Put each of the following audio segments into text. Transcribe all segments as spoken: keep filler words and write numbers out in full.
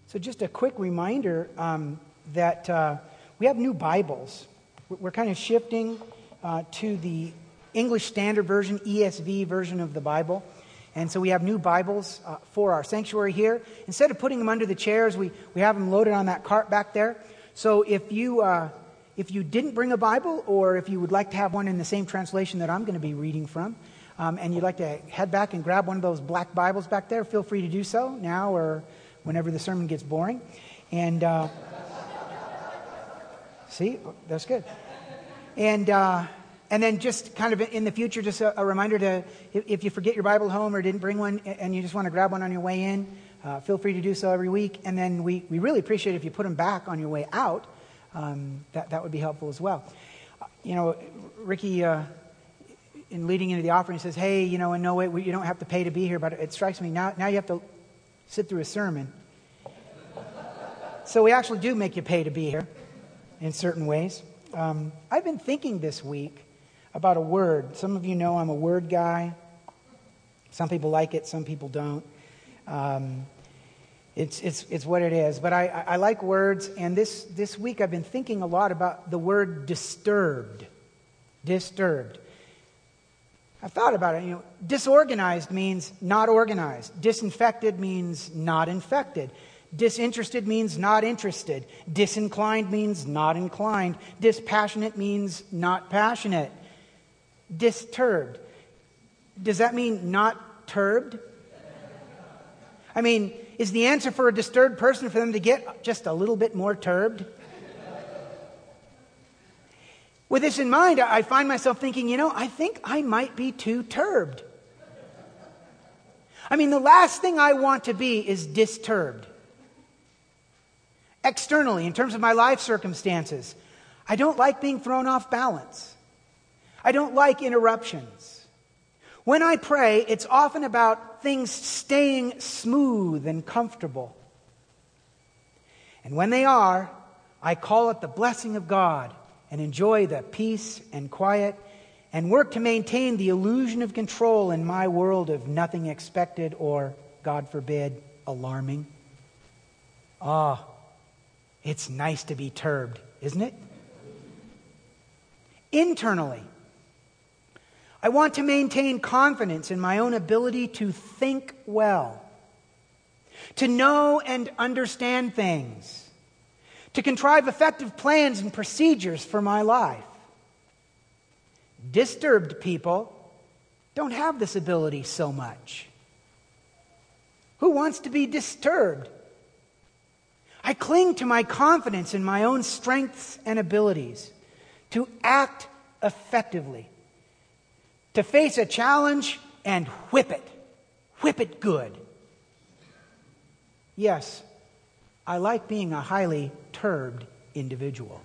So just a quick reminder um, that uh, we have new Bibles. We're kind of shifting uh, to the English Standard Version, E S V version of the Bible. And so we have new Bibles uh, for our sanctuary here. Instead of putting them under the chairs, we, we have them loaded on that cart back there. So if you uh, if you didn't bring a Bible, or if you would like to have one in the same translation that I'm going to be reading from, um, and you'd like to head back and grab one of those black Bibles back there, feel free to do so now or whenever the sermon gets boring. And uh, see, that's good. And uh, and then just kind of in the future, just a, a reminder to, if, if you forget your Bible at home or didn't bring one and you just want to grab one on your way in, uh, feel free to do so every week. And then we, we really appreciate it if you put them back on your way out. Um, that, that would be helpful as well. Uh, you know, Ricky, uh, in leading into the offering, says, hey, you know, in no way, we, you don't have to pay to be here, but it strikes me, now, now you have to sit through a sermon. So we actually do make you pay to be here in certain ways. Um, I've been thinking this week about a word. Some of you know I'm a word guy. Some people like it, some people don't. Um, it's it's it's what it is. But I, I like words, and this, this week I've been thinking a lot about the word disturbed. Disturbed. I've thought about it. You know, disorganized means not organized. Disinfected means not infected. Disinterested means not interested. Disinclined means not inclined. Dispassionate means not passionate. Disturbed. Does that mean not turbed? I mean, is the answer for a disturbed person for them to get just a little bit more turbed? With this in mind, I find myself thinking, you know, I think I might be too turbed. I mean, the last thing I want to be is disturbed. Externally, in terms of my life circumstances, I don't like being thrown off balance. I don't like interruptions. When I pray, it's often about things staying smooth and comfortable. And when they are, I call it the blessing of God and enjoy the peace and quiet and work to maintain the illusion of control in my world of nothing expected or, God forbid, alarming. Ah, oh, it's nice to be turbed, isn't it? Internally, I want to maintain confidence in my own ability to think well, to know and understand things, to contrive effective plans and procedures for my life. Disturbed people don't have this ability so much. Who wants to be disturbed? I cling to my confidence in my own strengths and abilities to act effectively, to face a challenge and whip it, whip it good. Yes, I like being a highly turbed individual.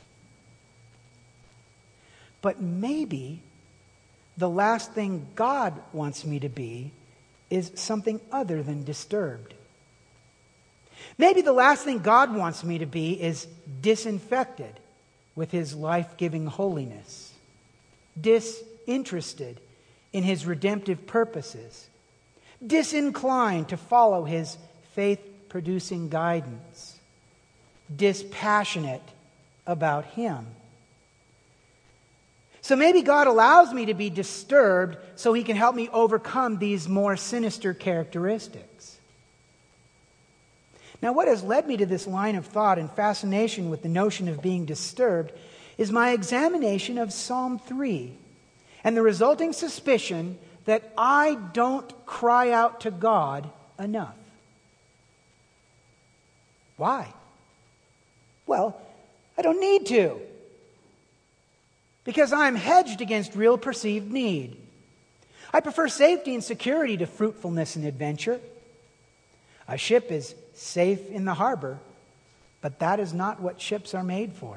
But maybe the last thing God wants me to be is something other than disturbed. Maybe the last thing God wants me to be is disinfected with His life-giving holiness, disinterested in His redemptive purposes, disinclined to follow His faith-producing guidance, dispassionate about Him. So maybe God allows me to be disturbed so He can help me overcome these more sinister characteristics. Now, what has led me to this line of thought and fascination with the notion of being disturbed is my examination of Psalm three and the resulting suspicion that I don't cry out to God enough. Why? Well, I don't need to. Because I'm hedged against real perceived need. I prefer safety and security to fruitfulness and adventure. A ship is safe in the harbor, but that is not what ships are made for.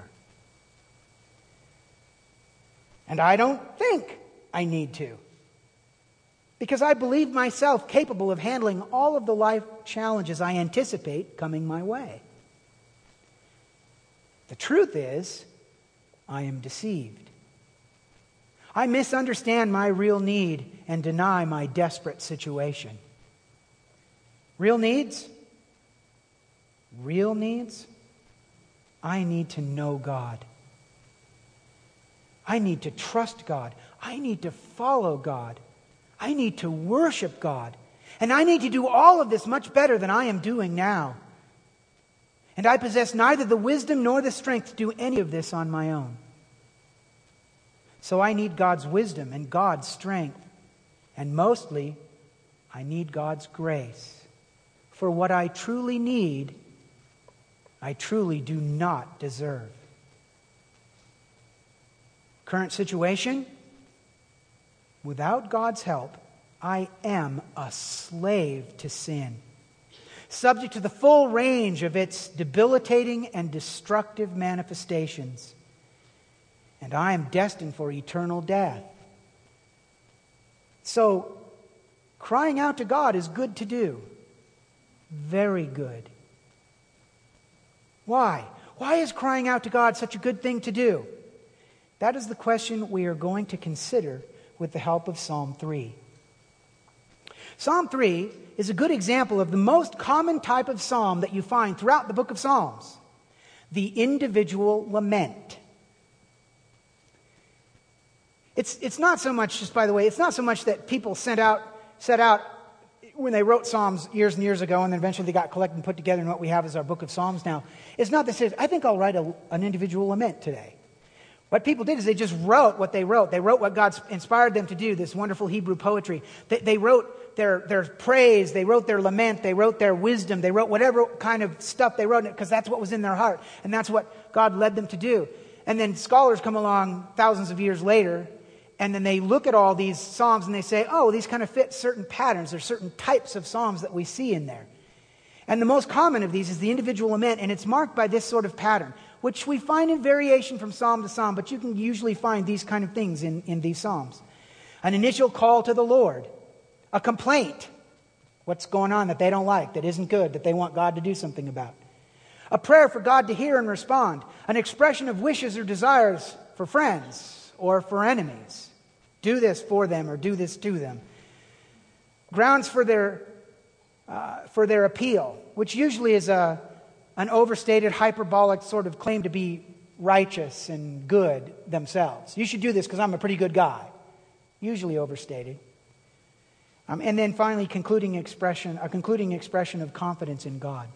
And I don't think I need to, because I believe myself capable of handling all of the life challenges I anticipate coming my way. The truth is, I am deceived. I misunderstand my real need and deny my desperate situation. Real needs? real needs, I need to know God. I need to trust God. I need to follow God. I need to worship God. And I need to do all of this much better than I am doing now. And I possess neither the wisdom nor the strength to do any of this on my own. So I need God's wisdom and God's strength. And mostly, I need God's grace. For what I truly need, I truly do not deserve. Current situation? Without God's help, I am a slave to sin, subject to the full range of its debilitating and destructive manifestations. And I am destined for eternal death. So, crying out to God is good to do. Very good. Why? Why is crying out to God such a good thing to do? That is the question we are going to consider with the help of Psalm three. Psalm three is a good example of the most common type of psalm that you find throughout the book of Psalms, the individual lament. It's, it's not so much, just by the way, it's not so much that people sent out, set out when they wrote Psalms years and years ago, and then eventually they got collected and put together in what we have as our book of Psalms now. It's not that says, I think I'll write a, an individual lament today. What people did is they just wrote what they wrote. They wrote what God inspired them to do, this wonderful Hebrew poetry. They, they wrote their, their praise, they wrote their lament, they wrote their wisdom, they wrote whatever kind of stuff they wrote, because that's what was in their heart, and that's what God led them to do. And then scholars come along thousands of years later, and then they look at all these psalms and they say, oh, these kind of fit certain patterns. There's certain types of psalms that we see in there. And the most common of these is the individual lament, and it's marked by this sort of pattern, which we find in variation from psalm to psalm, but you can usually find these kind of things in, in these psalms. An initial call to the Lord, a complaint, what's going on that they don't like, that isn't good, that they want God to do something about. A prayer for God to hear and respond, an expression of wishes or desires for friends or for enemies. Do this for them or do this to them. Grounds for their uh, for their appeal, which usually is a an overstated, hyperbolic sort of claim to be righteous and good themselves. You should do this because I'm a pretty good guy. Usually overstated. Um, and then finally, concluding expression, a concluding expression of confidence in God.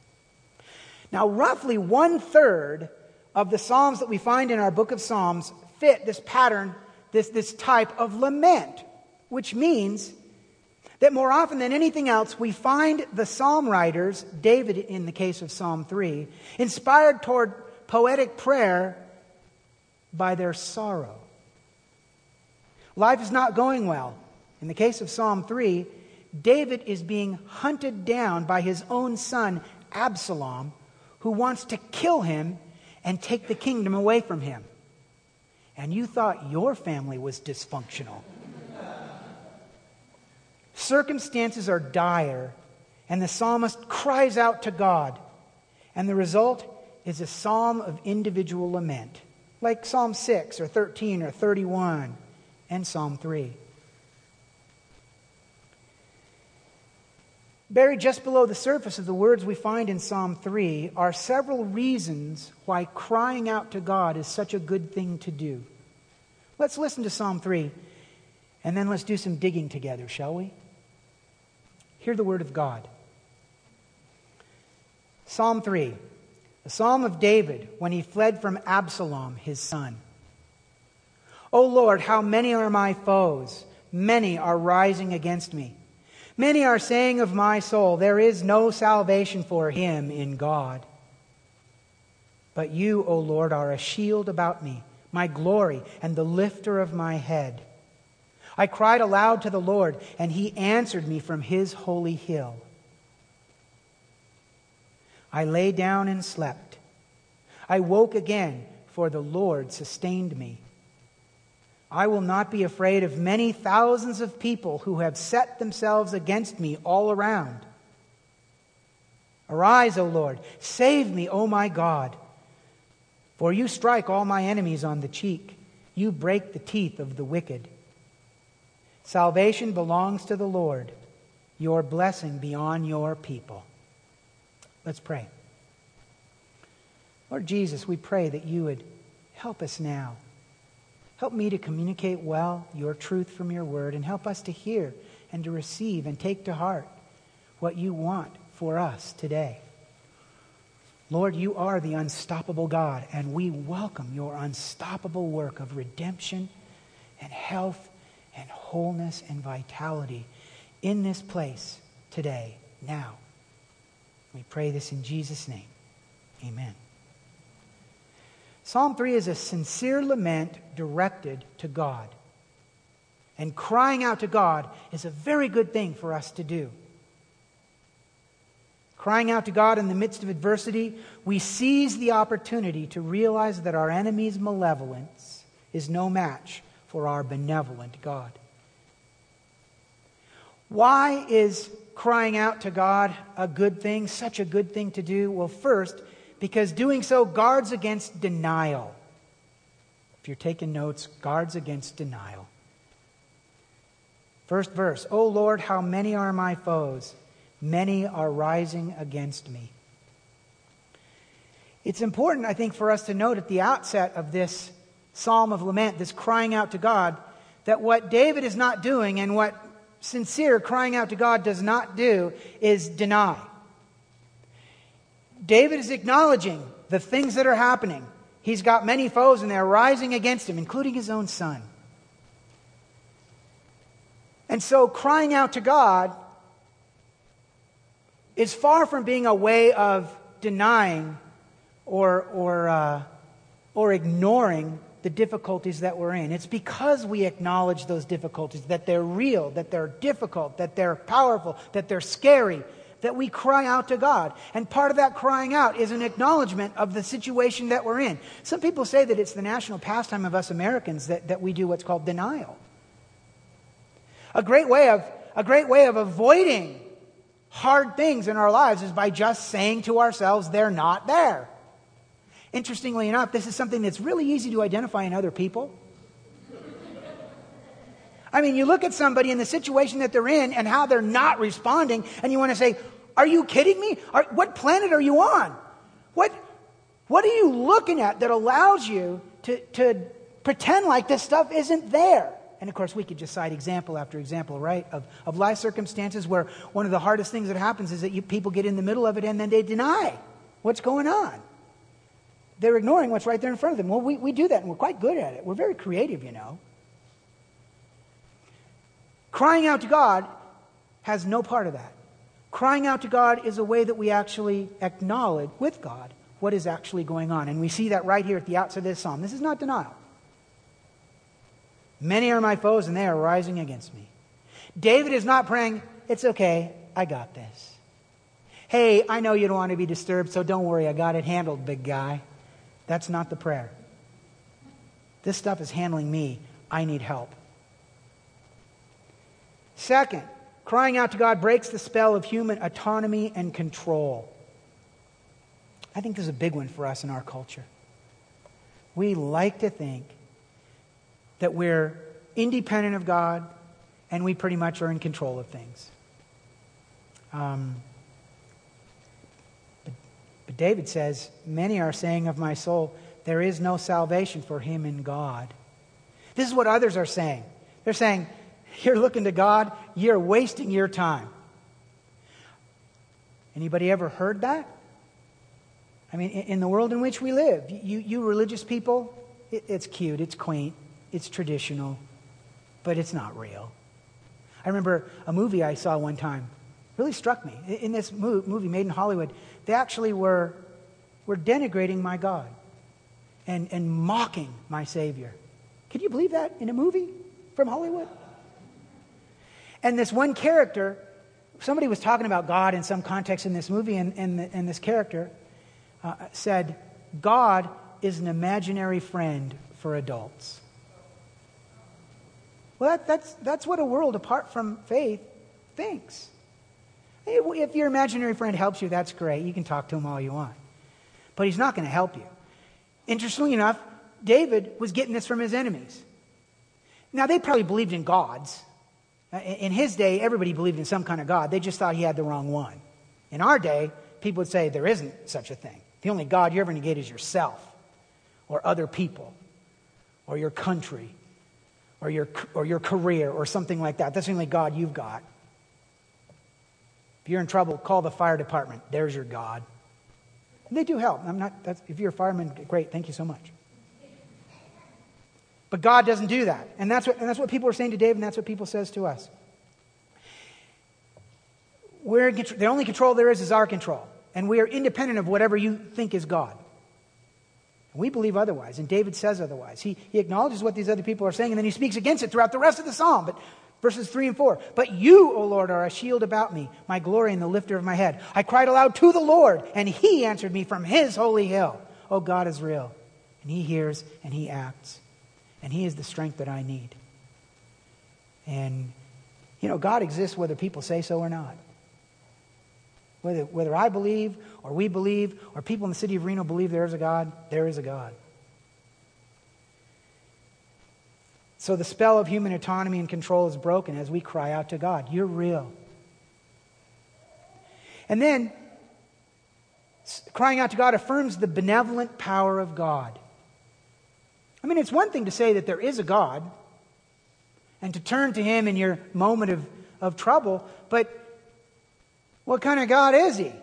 Now, roughly one third of the Psalms that we find in our book of Psalms fit this pattern, this, this type of lament, which means that more often than anything else, we find the psalm writers, David in the case of Psalm three, inspired toward poetic prayer by their sorrow. Life is not going well. In the case of Psalm three, David is being hunted down by his own son, Absalom, who wants to kill him and take the kingdom away from him. And you thought your family was dysfunctional. Circumstances are dire, and the psalmist cries out to God. And the result is a psalm of individual lament, like Psalm six or thirteen or thirty-one and Psalm three. Buried just below the surface of the words we find in Psalm three are several reasons why crying out to God is such a good thing to do. Let's listen to Psalm three, and then let's do some digging together, shall we? Hear the word of God. Psalm three, a psalm of David when he fled from Absalom, his son. O Lord, how many are my foes? Many are rising against me. Many are saying of my soul, there is no salvation for him in God. But you, O Lord, are a shield about me, my glory and the lifter of my head. I cried aloud to the Lord, and he answered me from his holy hill. I lay down and slept. I woke again, for the Lord sustained me. I will not be afraid of many thousands of people who have set themselves against me all around. Arise, O Lord, save me, O my God. For you strike all my enemies on the cheek. You break the teeth of the wicked. Salvation belongs to the Lord. Your blessing be on your people. Let's pray. Lord Jesus, we pray that you would help us now. Help me to communicate well your truth from your word, and help us to hear and to receive and take to heart what you want for us today. Lord, you are the unstoppable God, and we welcome your unstoppable work of redemption and health and wholeness and vitality in this place today, now. We pray this in Jesus' name. Amen. Psalm three is a sincere lament directed to God. And crying out to God is a very good thing for us to do. Crying out to God in the midst of adversity, we seize the opportunity to realize that our enemy's malevolence is no match for our benevolent God. Why is crying out to God a good thing, such a good thing to do? Well, first, because doing so guards against denial. If you're taking notes, guards against denial. First verse, O Lord, how many are my foes? Many are rising against me. It's important, I think, for us to note at the outset of this psalm of lament, this crying out to God, that what David is not doing and what sincere crying out to God does not do is deny. David is acknowledging the things that are happening. He's got many foes and they're rising against him, including his own son. And so crying out to God is far from being a way of denying or or uh, or ignoring the difficulties that we're in. It's because we acknowledge those difficulties, that they're real, that they're difficult, that they're powerful, that they're scary, that we cry out to God. And part of that crying out is an acknowledgement of the situation that we're in. Some people say that it's the national pastime of us Americans that, that we do what's called denial. A great way of a great way of avoiding hard things in our lives is by just saying to ourselves, they're not there. Interestingly enough, this is something that's really easy to identify in other people. I mean, you look at somebody in the situation that they're in and how they're not responding, and you want to say, are you kidding me? Are, what planet are you on? What, what are you looking at that allows you to, to pretend like this stuff isn't there? And of course, we could just cite example after example, right, of, of life circumstances where one of the hardest things that happens is that you, people get in the middle of it and then they deny what's going on. They're ignoring what's right there in front of them. Well, we, we do that, and we're quite good at it. We're very creative, you know. Crying out to God has no part of that. Crying out to God is a way that we actually acknowledge with God what is actually going on. And we see that right here at the outset of this psalm. This is not denial. Many are my foes, and they are rising against me. David is not praying, it's okay, I got this. Hey, I know you don't want to be disturbed, so don't worry, I got it handled, big guy. That's not the prayer. This stuff is handling me. I need help. Second, crying out to God breaks the spell of human autonomy and control. I think this is a big one for us in our culture. We like to think that we're independent of God and we pretty much are in control of things. Um, but, but David says, many are saying of my soul, there is no salvation for him in God. This is what others are saying. They're saying, you're looking to God, you're wasting your time. Anybody ever heard that? I mean, in the world in which we live, you, you religious people, it, it's cute, it's quaint, it's traditional, but it's not real. I remember a movie I saw one time, really struck me. In this movie made in Hollywood, they actually were, were denigrating my God and, and mocking my Savior. Could you believe that in a movie from Hollywood? And this one character, somebody was talking about God in some context in this movie, and, and, the, and this character uh, said, God is an imaginary friend for adults. Well, that, that's, that's what a world apart from faith thinks. If your imaginary friend helps you, that's great. You can talk to him all you want. But he's not going to help you. Interestingly enough, David was getting this from his enemies. Now, they probably believed in gods. In his day, everybody believed in some kind of God. They just thought he had the wrong one. In our day, people would say there isn't such a thing. The only God you ever negate is yourself or other people or your country or your, or your career or something like that. That's the only God you've got. If you're in trouble, call the fire department. There's your God. And they do help. I'm not, that's, if you're a fireman, great. Thank you so much. But God doesn't do that. And that's what, and that's what people are saying to David, and that's what people says to us. We're in control. The only control there is is our control. And we are independent of whatever you think is God. And we believe otherwise. And David says otherwise. He, he acknowledges what these other people are saying, and then he speaks against it throughout the rest of the psalm. But verses three and four. But you, O Lord, are a shield about me, my glory and the lifter of my head. I cried aloud to the Lord, and he answered me from his holy hill. Oh, God is real. And he hears and he acts. And he is the strength that I need. And, you know, God exists whether people say so or not. Whether, whether I believe or we believe or people in the city of Reno believe there is a God, there is a God. So the spell of human autonomy and control is broken as we cry out to God. You're real. And then, crying out to God affirms the benevolent power of God. I mean, it's one thing to say that there is a God and to turn to him in your moment of, of trouble, but what kind of God is he?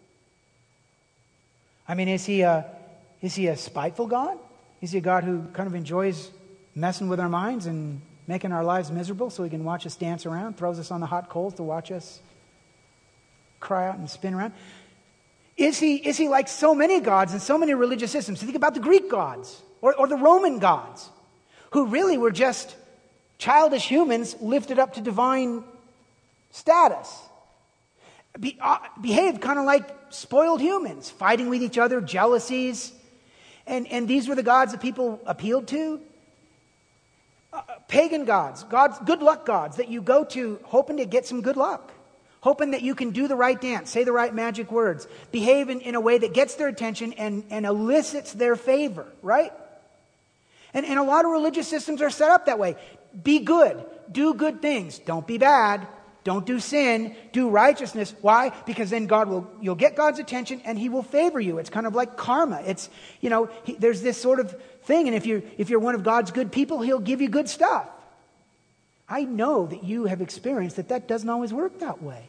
I mean, is he a, is he a spiteful God? Is he a God who kind of enjoys messing with our minds and making our lives miserable so he can watch us dance around, throws us on the hot coals to watch us cry out and spin around? Is he, is he like so many gods and so many religious systems? Think about the Greek gods. Or, or the Roman gods, who really were just childish humans lifted up to divine status. Be, uh, behaved kind of like spoiled humans, fighting with each other, jealousies. And, and these were the gods that people appealed to. Uh, pagan gods, gods, good luck gods that you go to hoping to get some good luck. Hoping that you can do the right dance, say the right magic words, behave in, in a way that gets their attention and, and elicits their favor, right? And, and a lot of religious systems are set up that way. Be good. Do good things. Don't be bad. Don't do sin. Do righteousness. Why? Because then God will, you'll get God's attention and he will favor you. It's kind of like karma. It's, you know, he, there's this sort of thing. And if you're, if you're one of God's good people, he'll give you good stuff. I know that you have experienced that that doesn't always work that way.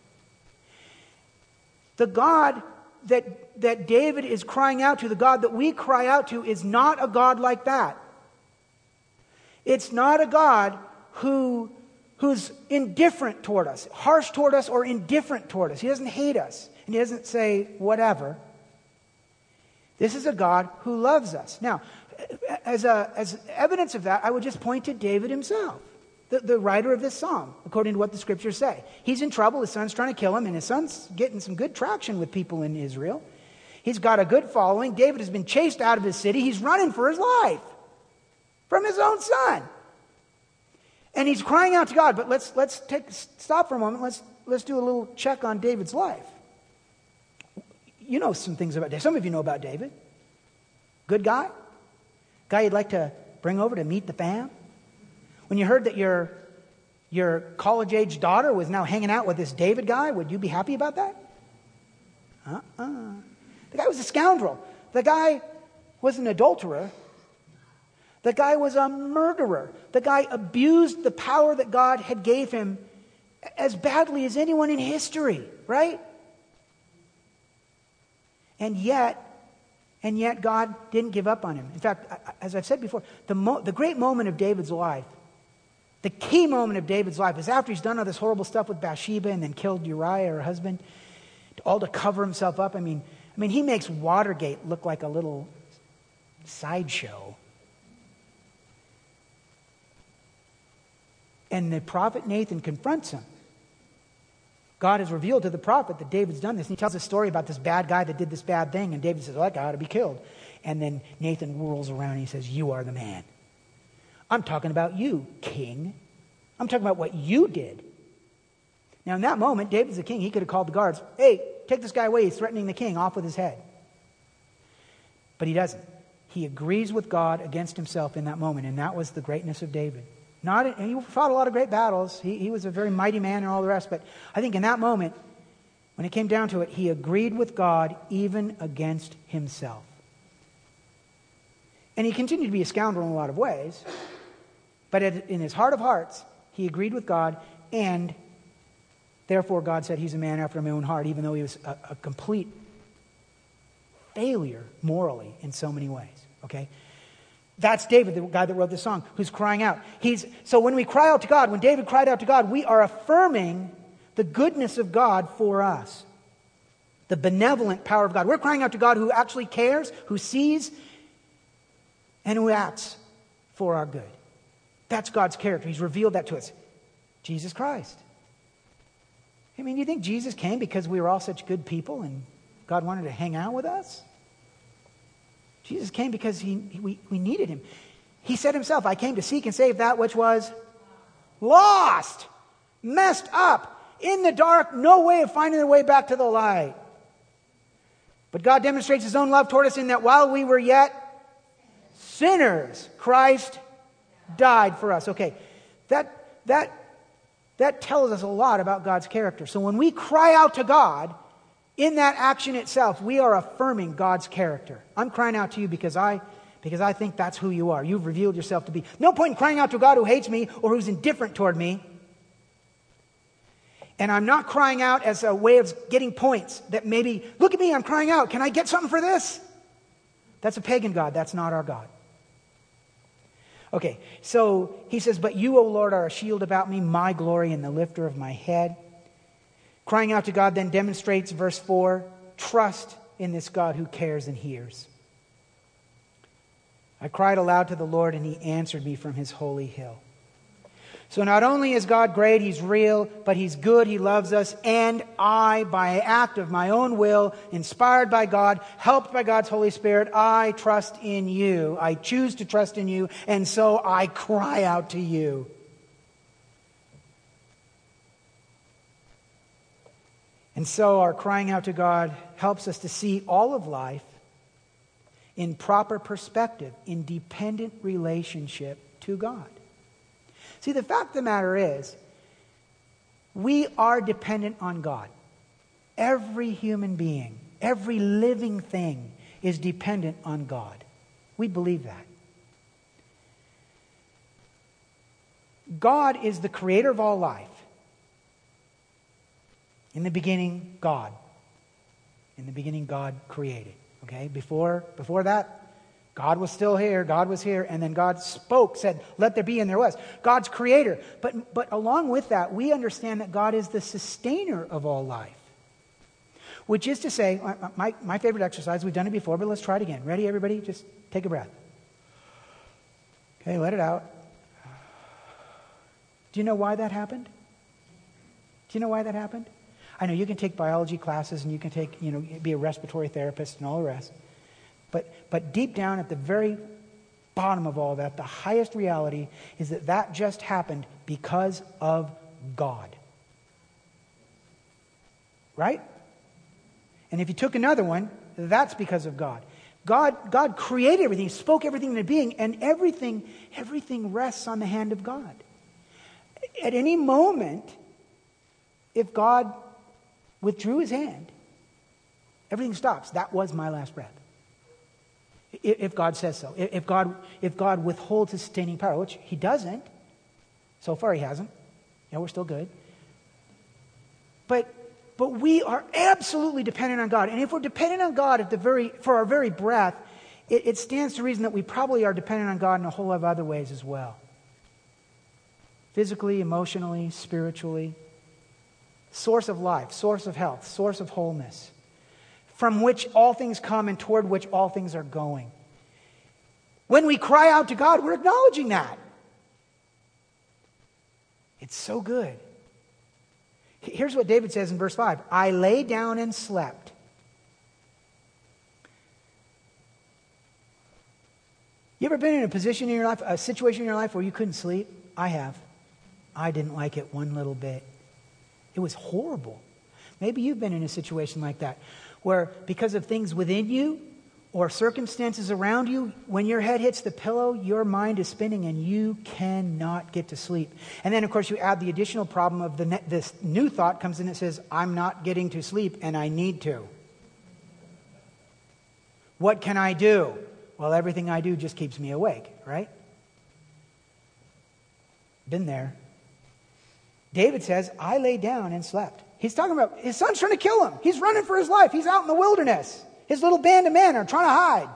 The God that, that David is crying out to, the God that we cry out to, is not a God like that. It's not a God who, who's indifferent toward us, harsh toward us or indifferent toward us. He doesn't hate us and he doesn't say whatever. This is a God who loves us. Now, as, a, as evidence of that, I would just point to David himself. The, the writer of this psalm, according to what the scriptures say. He's in trouble. His son's trying to kill him, and his son's getting some good traction with people in Israel. He's got a good following. David has been chased out of his city. He's running for his life from his own son. And he's crying out to God. But let's let's take stop for a moment. Let's let's do a little check on David's life. You know some things about David. Some of you know about David. Good guy. Guy you'd like to bring over to meet the fam. When you heard that your, your college-age daughter was now hanging out with this David guy, would you be happy about that? Uh-uh. The guy was a scoundrel. The guy was an adulterer. The guy was a murderer. The guy abused the power that God had gave him as badly as anyone in history, right? And yet, and yet God didn't give up on him. In fact, as I've said before, the, mo- the great moment of David's life, the key moment of David's life is after he's done all this horrible stuff with Bathsheba and then killed Uriah, her husband, all to cover himself up. I mean, I mean, he makes Watergate look like a little sideshow. And the prophet Nathan confronts him. God has revealed to the prophet that David's done this. And he tells a story about this bad guy that did this bad thing. And David says, well, that guy ought to be killed. And then Nathan whirls around and he says, you are the man. I'm talking about you, king. I'm talking about what you did. Now, in that moment, David's the king. He could have called the guards. Hey, take this guy away. He's threatening the king. Off with his head. But he doesn't. He agrees with God against himself in that moment. And that was the greatness of David. Not, and he fought a lot of great battles. He, he was a very mighty man and all the rest. But I think in that moment, When it came down to it, he agreed with God even against himself. And he continued to be a scoundrel in a lot of ways, but in his heart of hearts, he agreed with God, and therefore God said he's a man after my own heart, even though he was a, a complete failure morally in so many ways. Okay? That's David, the guy that wrote this song, who's crying out. He's so when we cry out to God, when David cried out to God, we are affirming the goodness of God for us. The benevolent power of God. We're crying out to God who actually cares, who sees, and who acts for our good. That's God's character. He's revealed that to us. Jesus Christ. I mean, you think Jesus came because we were all such good people and God wanted to hang out with us? Jesus came because he, we, we needed him. He said himself, I came to seek and save that which was lost, messed up, in the dark, no way of finding their way back to the light. But God demonstrates his own love toward us in that while we were yet sinners, Christ died for us. Okay, that, that, that tells us a lot about God's character. So when we cry out to God, in that action itself, we are affirming God's character. I'm crying out to you because I, because I think that's who you are. You've revealed yourself to be. No point in crying out to God who hates me or who's indifferent toward me. And I'm not crying out as a way of getting points that maybe, look at me, I'm crying out. Can I get something for this? That's a pagan God. That's not our God. Okay, so he says, but you, O Lord, are a shield about me, my glory and the lifter of my head. Crying out to God then demonstrates, verse four, trust in this God who cares and hears. I cried aloud to the Lord, and he answered me from his holy hill. So not only is God great, he's real, but he's good, he loves us, and I, by act of my own will, inspired by God, helped by God's Holy Spirit, I trust in you. I choose to trust in you, and so I cry out to you. And so our crying out to God helps us to see all of life in proper perspective, in dependent relationship to God. See, the fact of the matter is, we are dependent on God. Every human being, every living thing is dependent on God. We believe that. God is the creator of all life. In the beginning, God. In the beginning, God created. Okay? Before, before that, God was still here, God was here, and then God spoke, said, let there be, and there was. God's creator. But, but along with that, we understand that God is the sustainer of all life. Which is to say, my, my favorite exercise, we've done it before, but let's try it again. Ready, everybody? Just take a breath. Okay, let it out. Do you know why that happened? Do you know why that happened? I know you can take biology classes and you can take, you know, be a respiratory therapist and all the rest. But, but deep down at the very bottom of all that, the highest reality is that that just happened because of God. Right? And if you took another one, that's because of God. God, God created everything, spoke everything into being, and everything, everything rests on the hand of God. At any moment, if God withdrew his hand, everything stops. That was my last breath. If God says so. If God, if God withholds his sustaining power, which he doesn't. So far he hasn't. Yeah, we're still good. But, but we are absolutely dependent on God. And if we're dependent on God at the very, for our very breath, it, it stands to reason that we probably are dependent on God in a whole lot of other ways as well. Physically, emotionally, spiritually. Source of life, source of health, source of wholeness. From which all things come and toward which all things are going. When we cry out to God, we're acknowledging that. It's so good. Here's what David says in verse five. I lay down and slept. You ever been in a position in your life, a situation in your life where you couldn't sleep? I have. I didn't like it one little bit. It was horrible. Maybe you've been in a situation like that, where because of things within you or circumstances around you, when your head hits the pillow, your mind is spinning and you cannot get to sleep. And then, of course, you add the additional problem of the ne- this new thought comes in that says, I'm not getting to sleep and I need to. What can I do? Well, everything I do just keeps me awake, right? Been there. David says, I lay down and slept. He's talking about his son's trying to kill him. He's running for his life. He's out in the wilderness. His little band of men are trying to hide.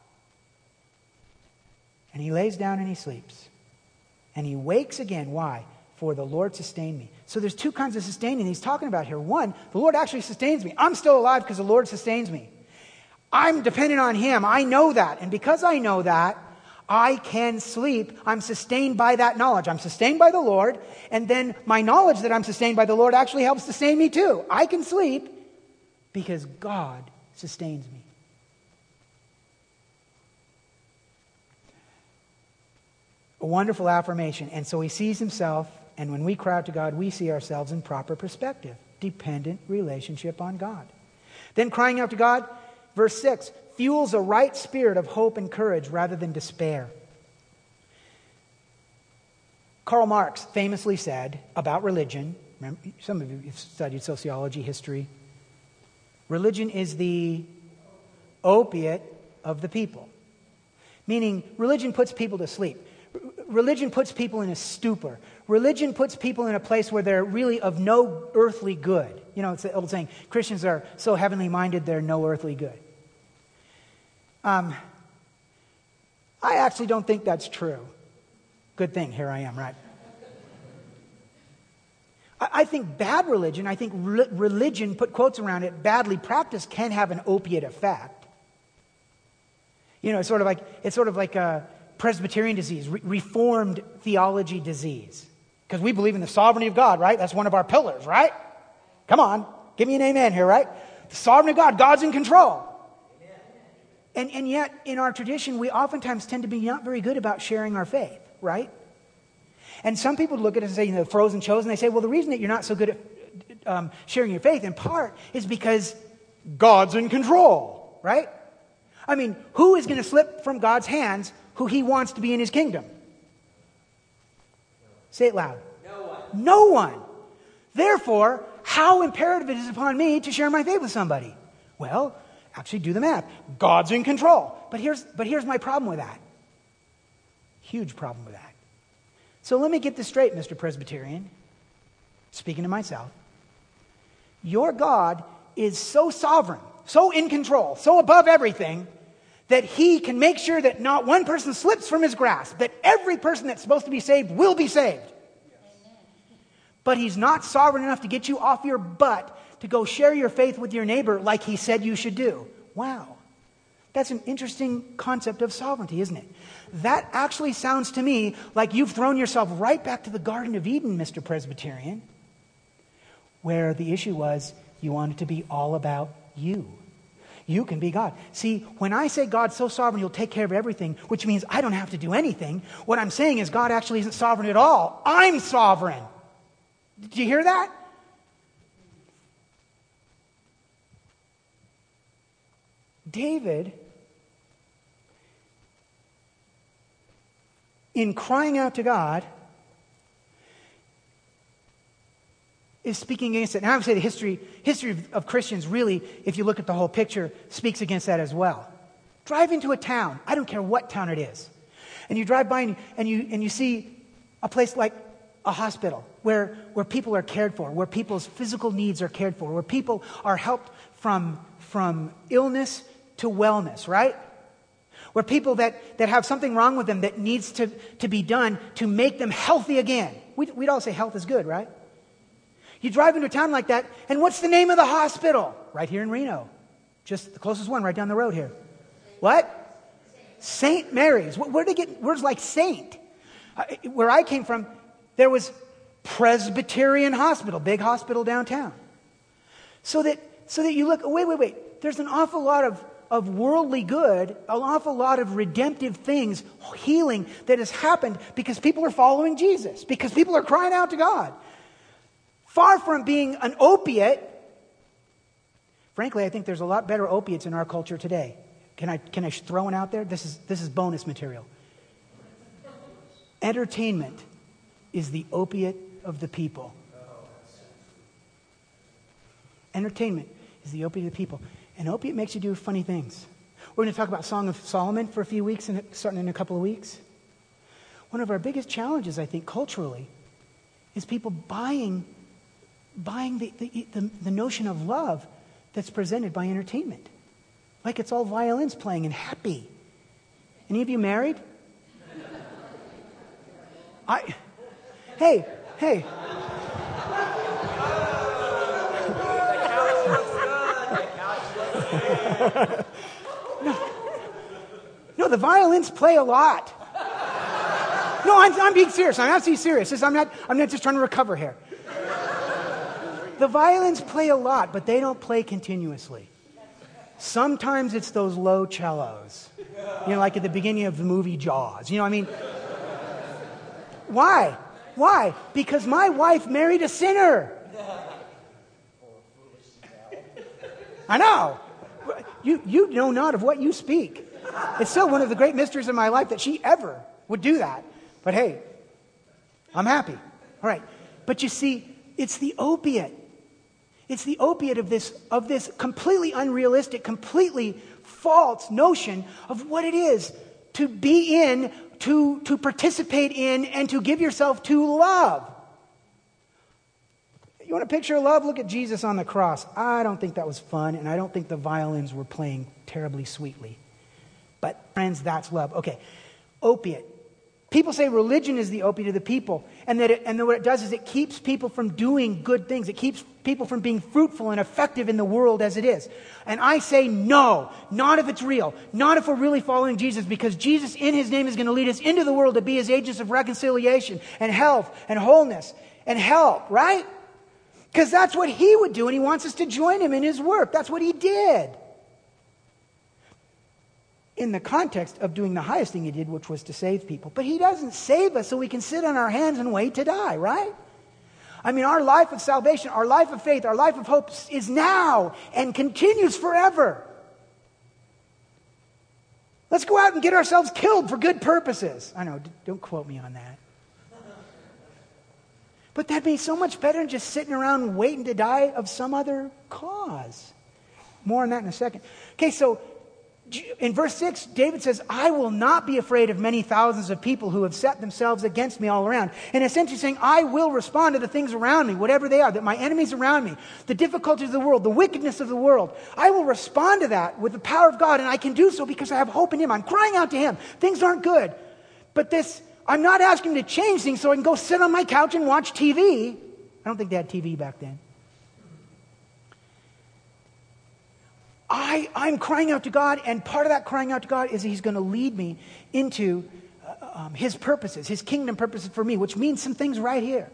And he lays down and he sleeps. And he wakes again. Why? For the Lord sustained me. So there's two kinds of sustaining he's talking about here. One, the Lord actually sustains me. I'm still alive because the Lord sustains me. I'm dependent on Him. I know that. And because I know that, I can sleep. I'm sustained by that knowledge. I'm sustained by the Lord. And then my knowledge that I'm sustained by the Lord actually helps sustain me too. I can sleep because God sustains me. A wonderful affirmation. And so he sees himself, and when we cry out to God, we see ourselves in proper perspective. Dependent relationship on God. Then crying out to God, verse six, fuels a right spirit of hope and courage rather than despair. Karl Marx famously said about religion, remember, some of you have studied sociology, history, religion is the opiate of the people. Meaning, religion puts people to sleep. Religion puts people in a stupor. Religion puts people in a place where they're really of no earthly good. You know, it's the old saying, Christians are so heavenly minded, they're no earthly good. Um, I actually don't think that's true. Good thing, here I am, right? I, I think bad religion, I think re- religion, put quotes around it, badly practiced can have an opiate effect. You know, it's sort of like, it's sort of like a Presbyterian disease, re- Reformed theology disease. Because we believe in the sovereignty of God, right? That's one of our pillars, right? Come on, give me an amen here, right? The sovereignty of God, God's in control. And, and yet, in our tradition, we oftentimes tend to be not very good about sharing our faith, right? And some people look at us and say, you know, frozen chosen. They say, well, the reason that you're not so good at um, sharing your faith, in part, is because God's in control, right? I mean, who is going to slip from God's hands who He wants to be in His kingdom? Say it loud. No one. No one. Therefore, how imperative it is upon me to share my faith with somebody? Well, actually do the math. God's in control. But here's, but here's my problem with that. Huge problem with that. So let me get this straight, Mister Presbyterian. Speaking to myself. Your God is so sovereign, so in control, so above everything, that He can make sure that not one person slips from His grasp, that every person that's supposed to be saved will be saved. Yes. But He's not sovereign enough to get you off your butt to go share your faith with your neighbor like He said you should do. Wow. That's an interesting concept of sovereignty, isn't it? That actually sounds to me like you've thrown yourself right back to the Garden of Eden, Mister Presbyterian, where the issue was you wanted to be all about you. You can be God. See, when I say God's so sovereign, He'll take care of everything, which means I don't have to do anything, what I'm saying is God actually isn't sovereign at all. I'm sovereign. Did you hear that? David, in crying out to God, is speaking against it. And I would say the history, history of, of Christians really, if you look at the whole picture, speaks against that as well. Drive into a town. I don't care what town it is. And you drive by and, and, you, and you see a place like a hospital where, where people are cared for, where people's physical needs are cared for, where people are helped from, from illness to wellness, right? Where people that, that have something wrong with them that needs to, to be done to make them healthy again. We'd, we'd all say health is good, right? You drive into a town like that, and what's the name of the hospital? Right here in Reno. Just the closest one right down the road here. What? Saint Mary's. Where did they get words like saint? Uh, where I came from, there was Presbyterian Hospital, big hospital downtown. So that so that you look, wait, wait, wait. There's an awful lot of, of worldly good, an awful lot of redemptive things, healing that has happened because people are following Jesus, because people are crying out to God. Far from being an opiate, frankly, I think there's a lot better opiates in our culture today. Can I can I throw one out there? This is this is bonus material. Entertainment is the opiate of the people. Entertainment is the opiate of the people. And opiate makes you do funny things. We're going to talk about Song of Solomon for a few weeks, and starting in a couple of weeks. One of our biggest challenges, I think, culturally, is people buying, buying the, the, the, the notion of love that's presented by entertainment. Like it's all violins playing and happy. Any of you married? I, hey, hey. no, no, the violins play a lot. No, I'm, I'm being serious. I'm absolutely serious. I'm not, I'm not just trying to recover here. The violins play a lot, but they don't play continuously. Sometimes it's those low cellos. You know, like at the beginning of the movie Jaws. You know what I mean? Why? Why? Because my wife married a sinner. I know. You, you know not of what you speak. It's still one of the great mysteries of my life that she ever would do that. But hey, I'm happy. All right. But you see, it's the opiate. It's the opiate of this, of this completely unrealistic, completely false notion of what it is to be in, to, to participate in, and to give yourself to love. You want a picture of love? Look at Jesus on the cross. I don't think that was fun, and I don't think the violins were playing terribly sweetly. But friends, that's love. Okay, opiate. People say religion is the opiate of the people, and that it, and that what it does is it keeps people from doing good things. It keeps people from being fruitful and effective in the world as it is. And I say no, not if it's real, not if we're really following Jesus, because Jesus in his name is going to lead us into the world to be his agents of reconciliation and health and wholeness and help, right? Because that's what he would do, and he wants us to join him in his work. That's what he did. In the context of doing the highest thing he did, which was to save people. But he doesn't save us so we can sit on our hands and wait to die, right? I mean, our life of salvation, our life of faith, our life of hope is now and continues forever. Let's go out and get ourselves killed for good purposes. I know, don't quote me on that. But that'd be so much better than just sitting around waiting to die of some other cause. More on that in a second. Okay, so in verse six, David says, I will not be afraid of many thousands of people who have set themselves against me all around. And essentially saying, I will respond to the things around me, whatever they are, that my enemies around me, the difficulties of the world, the wickedness of the world. I will respond to that with the power of God, and I can do so because I have hope in him. I'm crying out to him. Things aren't good. But this, I'm not asking him to change things so I can go sit on my couch and watch T V. I don't think they had T V back then. I, I'm crying out to God, and part of that crying out to God is he's going to lead me into uh, um, his purposes, his kingdom purposes for me, which means some things right here.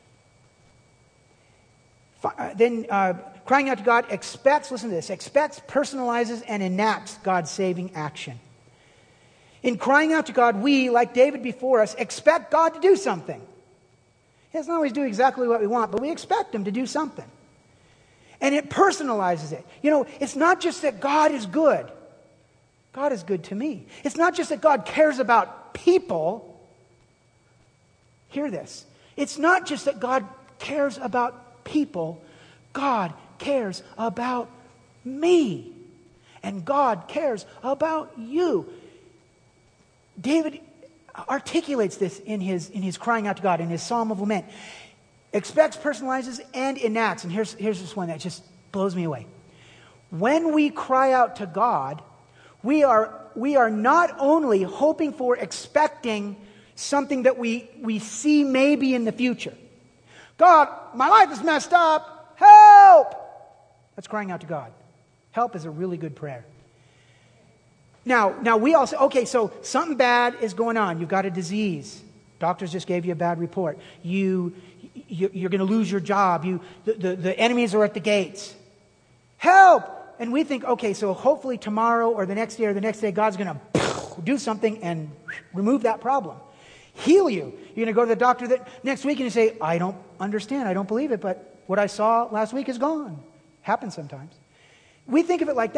Uh, then uh, crying out to God expects, listen to this, expects, personalizes, and enacts God's saving action. In crying out to God, we, like David before us, expect God to do something. He doesn't always do exactly what we want, but we expect him to do something. And it personalizes it. You know, it's not just that God is good. God is good to me. It's not just that God cares about people. Hear this. It's not just that God cares about people. God cares about me. And God cares about you. David articulates this in his, in his crying out to God, in his Psalm of Lament. Expects, personalizes, and enacts. And here's, here's this one that just blows me away. When we cry out to God, we are, we are not only hoping for, expecting something that we, we see maybe in the future. God, my life is messed up. Help! That's crying out to God. Help is a really good prayer. Now, now we all say, okay, so something bad is going on. You've got a disease. Doctors just gave you a bad report. You, you you're going to lose your job. You, the, the, the enemies are at the gates. Help! And we think, okay, so hopefully tomorrow or the next day or the next day, God's going to do something and remove that problem. Heal you. You're going to go to the doctor that next week and you say, I don't understand. I don't believe it, but what I saw last week is gone. Happens sometimes. We think of it like that, but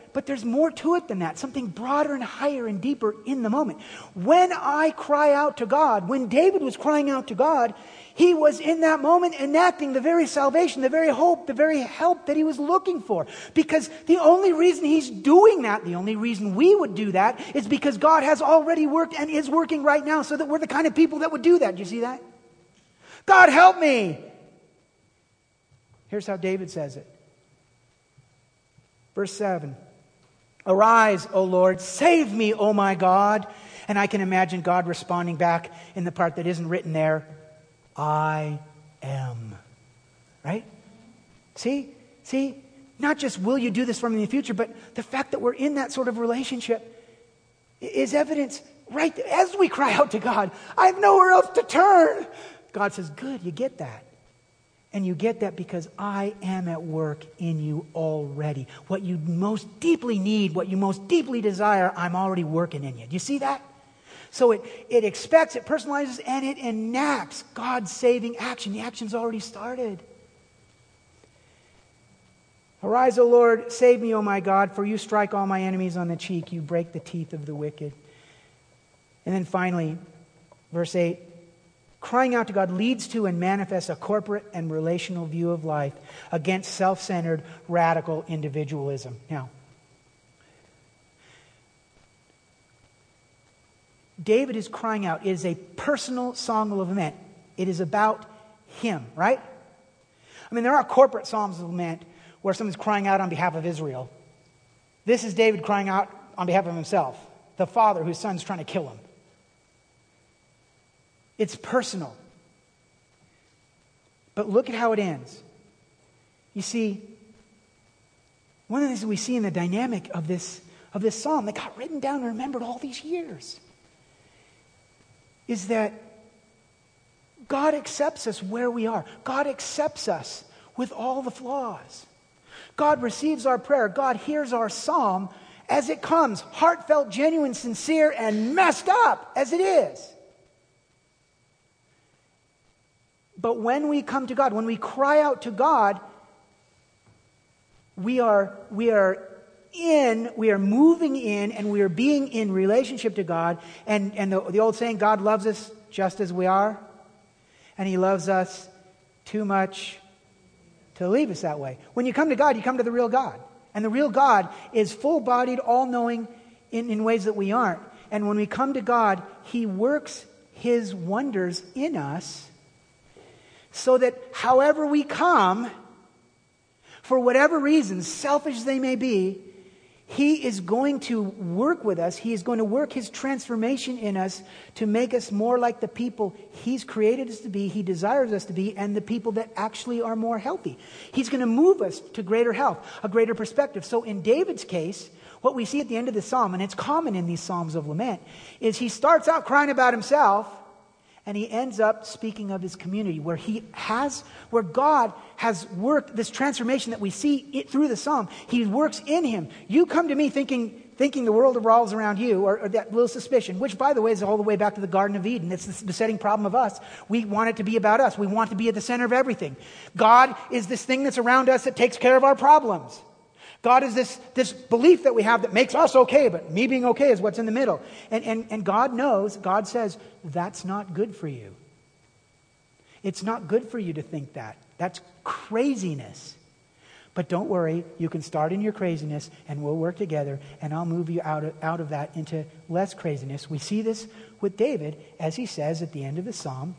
but there's more to it than that, something broader and higher and deeper in the moment. When I cry out to God, when David was crying out to God, he was in that moment enacting the very salvation, the very hope, the very help that he was looking for. Because the only reason he's doing that, the only reason we would do that, is because God has already worked and is working right now, so that we're the kind of people that would do that. Do you see that? God, help me! Here's how David says it. Verse seven. Arise, O Lord, save me, O my God. And I can imagine God responding back in the part that isn't written there. I am. Right? See? See? Not just will you do this for me in the future, but the fact that we're in that sort of relationship is evidence right there. As we cry out to God, I have nowhere else to turn. God says, good, you get that. And you get that because I am at work in you already. What you most deeply need, what you most deeply desire, I'm already working in you. Do you see that? So it, it expects, it personalizes, and it enacts God's saving action. The action's already started. Arise, O Lord, save me, O my God, for you strike all my enemies on the cheek. You break the teeth of the wicked. And then finally, verse eight, crying out to God leads to and manifests a corporate and relational view of life against self-centered, radical individualism. Now, David is crying out. It is a personal song of lament. It is about him, right? I mean, there are corporate psalms of lament where someone's crying out on behalf of Israel. This is David crying out on behalf of himself, the father whose son's trying to kill him. It's personal. But look at how it ends. You see, one of the things that we see in the dynamic of this, of this psalm that got written down and remembered all these years is that God accepts us where we are. God accepts us with all the flaws. God receives our prayer. God hears our psalm as it comes, heartfelt, genuine, sincere, and messed up as it is. But when we come to God, when we cry out to God, we are, we are in, we are moving in, and we are being in relationship to God. And, and the, the old saying, God loves us just as we are. And He loves us too much to leave us that way. When you come to God, you come to the real God. And the real God is full-bodied, all-knowing in, in ways that we aren't. And when we come to God, He works His wonders in us so that however we come, for whatever reasons, selfish as they may be, He is going to work with us. He is going to work His transformation in us to make us more like the people He's created us to be, He desires us to be, and the people that actually are more healthy. He's going to move us to greater health, a greater perspective. So in David's case, what we see at the end of the psalm, and it's common in these psalms of lament, is he starts out crying about himself, and he ends up speaking of his community, where he has, where God has worked this transformation that we see it through the psalm. He works in him. You come to me thinking, thinking the world revolves around you, or, or that little suspicion, which, by the way, is all the way back to the Garden of Eden. It's the besetting problem of us. We want it to be about us. We want to be at the center of everything. God is this thing that's around us that takes care of our problems. God is this, this belief that we have that makes us okay, but me being okay is what's in the middle. And, and, and God knows, God says, that's not good for you. It's not good for you to think that. That's craziness. But don't worry, you can start in your craziness and we'll work together and I'll move you out of, out of that into less craziness. We see this with David as he says at the end of the psalm,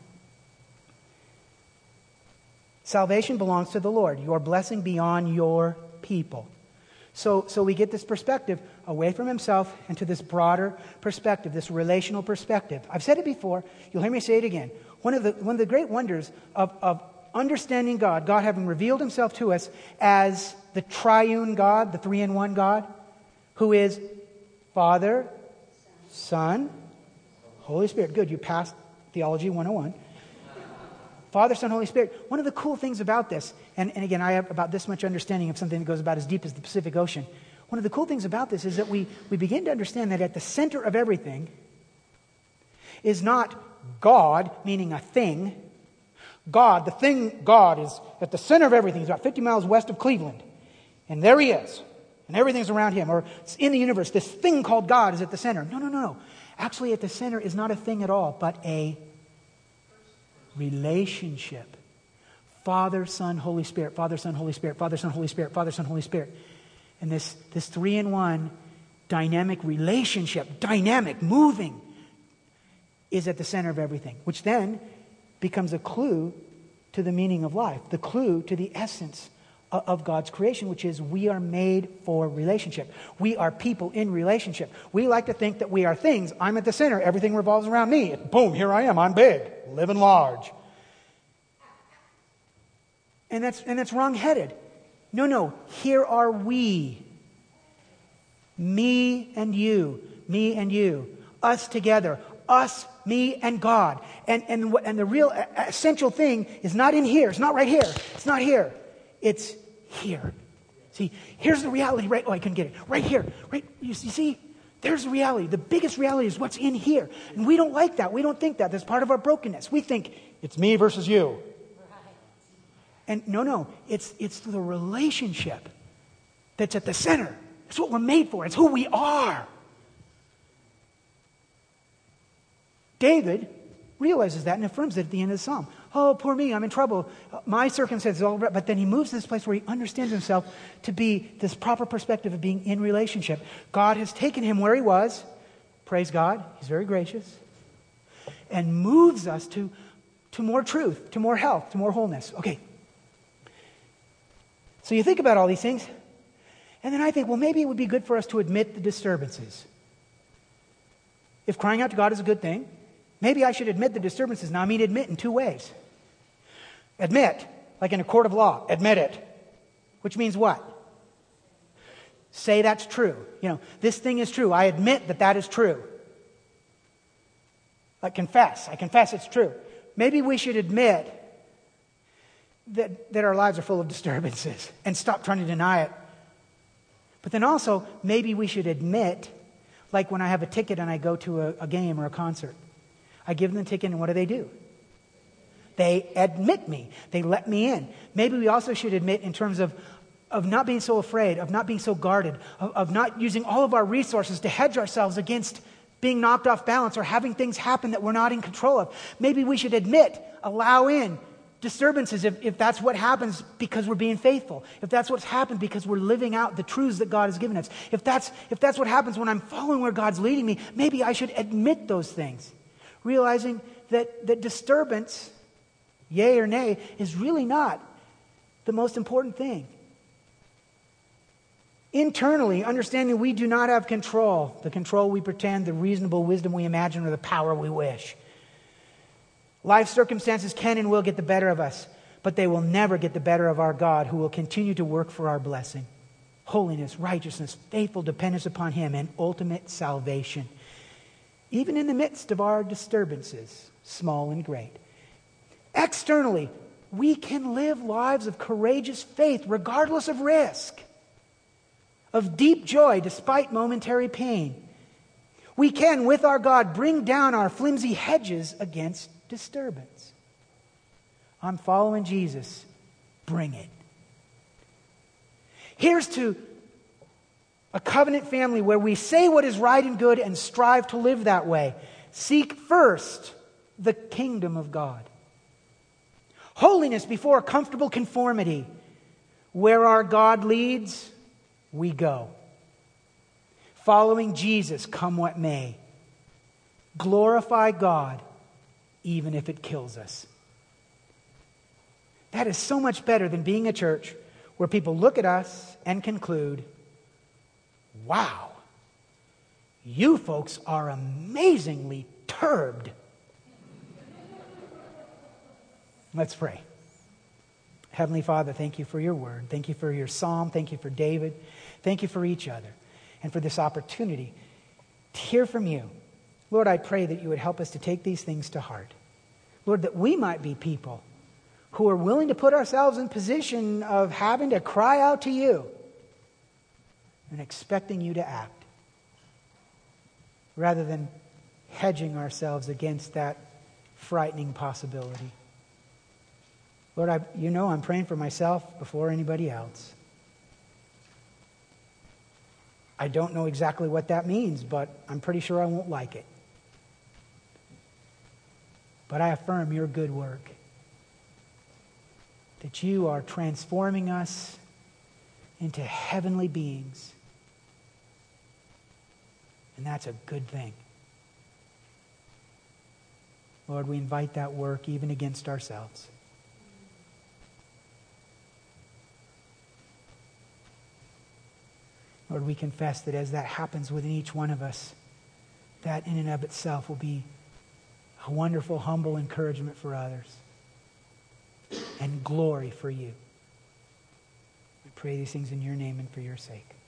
salvation belongs to the Lord. Your blessing be on your people. So, so we get this perspective away from himself and to this broader perspective, this relational perspective. I've said it before. You'll hear me say it again. One of the, one of the great wonders of, of understanding God, God having revealed himself to us as the triune God, the three-in-one God, who is Father, Son, Holy Spirit. Good, you passed Theology one oh one. Father, Son, Holy Spirit. One of the cool things about this, and, and again, I have about this much understanding of something that goes about as deep as the Pacific Ocean. One of the cool things about this is that we, we begin to understand that at the center of everything is not God, meaning a thing. God, the thing God, is at the center of everything. He's about fifty miles west of Cleveland. And there he is. and everything's around him, or in the universe, this thing called God is at the center. No, no, no, no. Actually, at the center is not a thing at all, but a relationship. Father, Son, Holy Spirit, Father, Son, Holy Spirit, Father, Son, Holy Spirit, Father, Son, Holy Spirit. And this, this three-in-one dynamic relationship, dynamic, moving, is at the center of everything, which then becomes a clue to the meaning of life, the clue to the essence of God's creation, which is we are made for relationship. We are people in relationship. We like to think that we are things. I'm at the center. Everything revolves around me. Boom, here I am. I'm big, living large. And that's, and that's wrong-headed. No, no. Here are we. Me and you. Me and you. Us together. Us, me, and God. And, and, and the real essential thing is not in here. It's not right here. It's not here. It's here. See, here's the reality. Right? Oh, I couldn't get it. Right here. Right? You see? There's the reality. The biggest reality is what's in here. And we don't like that. We don't think that. That's part of our brokenness. We think it's me versus you. And no, no, it's it's the relationship that's at the center. That's what we're made for. It's who we are. David realizes that and affirms it at the end of the psalm. Oh, poor me, I'm in trouble. My circumstances, all right. But then he moves to this place where he understands himself to be this proper perspective of being in relationship. God has taken him where he was. Praise God. He's very gracious. And moves us to, to more truth, to more health, to more wholeness. Okay. So you think about all these things, and then I think, well, maybe it would be good for us to admit the disturbances. If crying out to God is a good thing, maybe I should admit the disturbances. Now, I mean admit in two ways. Admit, like in a court of law, admit it. Which means what? Say that's true. You know, this thing is true. I admit that that is true. Like confess. I confess it's true. Maybe we should admit That, that our lives are full of disturbances and stop trying to deny it. But then also, maybe we should admit, like when I have a ticket and I go to a, a game or a concert, I give them the ticket and what do they do? They admit me. They let me in. Maybe we also should admit in terms of, of not being so afraid, of not being so guarded, of, of not using all of our resources to hedge ourselves against being knocked off balance or having things happen that we're not in control of. Maybe we should admit, allow in, disturbances if, if that's what happens because we're being faithful. If that's what's happened because we're living out the truths that God has given us. If that's if that's what happens when I'm following where God's leading me, maybe I should admit those things. Realizing that, that disturbance, yay or nay, is really not the most important thing. Internally, understanding we do not have control, the control we pretend, the reasonable wisdom we imagine, or the power we wish. Life circumstances can and will get the better of us, but they will never get the better of our God, who will continue to work for our blessing, holiness, righteousness, faithful dependence upon Him, and ultimate salvation. Even in the midst of our disturbances, small and great. Externally, we can live lives of courageous faith regardless of risk, of deep joy despite momentary pain. We can, with our God, bring down our flimsy hedges against disturbance. I'm following Jesus. Bring it. Here's to a covenant family where we say what is right and good and strive to live that way. Seek first the kingdom of God. Holiness before comfortable conformity. Where our God leads, we go. Following Jesus, come what may. Glorify God, even if it kills us. That is so much better than being a church where people look at us and conclude, wow, you folks are amazingly turbed. Let's pray. Heavenly Father, thank you for your word. Thank you for your psalm. Thank you for David. Thank you for each other and for this opportunity to hear from you. Lord, I pray that you would help us to take these things to heart. Lord, that we might be people who are willing to put ourselves in position of having to cry out to you and expecting you to act, rather than hedging ourselves against that frightening possibility. Lord, I, you know I'm praying for myself before anybody else. I don't know exactly what that means, but I'm pretty sure I won't like it. But I affirm your good work, that you are transforming us into heavenly beings. And that's a good thing. Lord, we invite that work even against ourselves. Lord, we confess that as that happens within each one of us, that in and of itself will be a wonderful, humble encouragement for others and glory for you. I pray these things in your name and for your sake.